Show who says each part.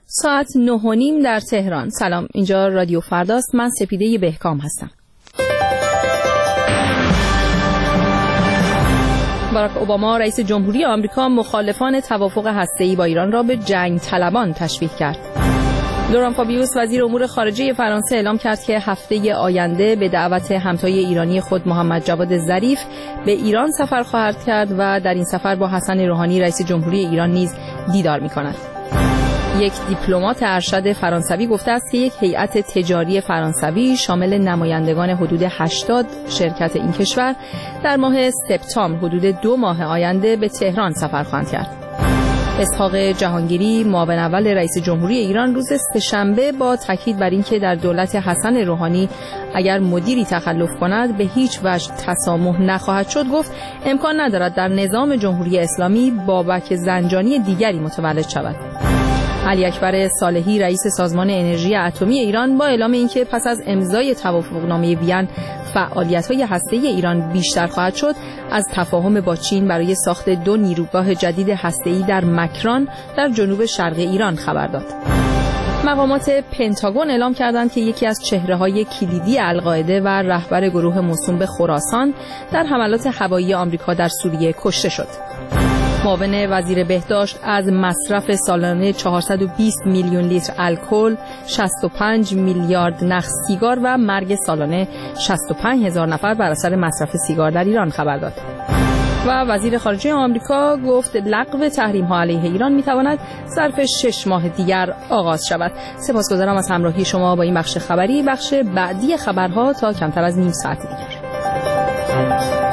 Speaker 1: ساعت 9:30 در تهران. سلام، اینجا رادیو فرداست. من سپیده بهکام هستم. باراک اوباما رئیس جمهوری آمریکا مخالفان توافق هسته‌ای با ایران را به جنگ طلبان تشبیه کرد. لوران فابیوس وزیر امور خارجه فرانسه اعلام کرد که هفته آینده به دعوت همتای ایرانی خود محمد جواد ظریف به ایران سفر خواهد کرد و در این سفر با حسن روحانی رئیس جمهوری ایران نیز دیدار می‌کند. یک دیپلمات ارشد فرانسوی گفته است که یک هیئت تجاری فرانسوی شامل نمایندگان حدود 80 شرکت این کشور در ماه سپتامبر حدود 2 ماه آینده به تهران سفر خواهند کرد. اسحاق جهانگیری معاون اول رئیس جمهوری ایران روز سه‌شنبه با تاکید بر اینکه در دولت حسن روحانی اگر مدیری تخلف کند به هیچ وجه تسامح نخواهد شد گفت امکان ندارد در نظام جمهوری اسلامی بابک زنجانی دیگری متولد شود. علی اکبر صالحی رئیس سازمان انرژی اتمی ایران با اعلام اینکه پس از امضای توافقنامه وین فعالیت‌های هسته‌ای ایران بیشتر خواهد شد، از تفاهم با چین برای ساخت 2 نیروگاه جدید هسته‌ای در مکران در جنوب شرق ایران خبر داد. مقامات پنتاگون اعلام کردند که یکی از چهره‌های کلیدی القاعده و رهبر گروه موسوم به خراسان در حملات هوایی آمریکا در سوریه کشته شد. معاون وزیر بهداشت از مصرف سالانه 420 میلیون لیتر الکل، 65 میلیارد نخ سیگار و مرگ سالانه 65,000 نفر بر اثر مصرف سیگار در ایران خبر داد. و وزیر خارجه آمریکا گفت لغو تحریم‌ها علیه ایران می‌تواند ظرف 6 ماه دیگر آغاز شود. سپاسگزارم از همراهی شما با این بخش خبری. بخش بعدی خبرها تا کمتر از نیم ساعت دیگر.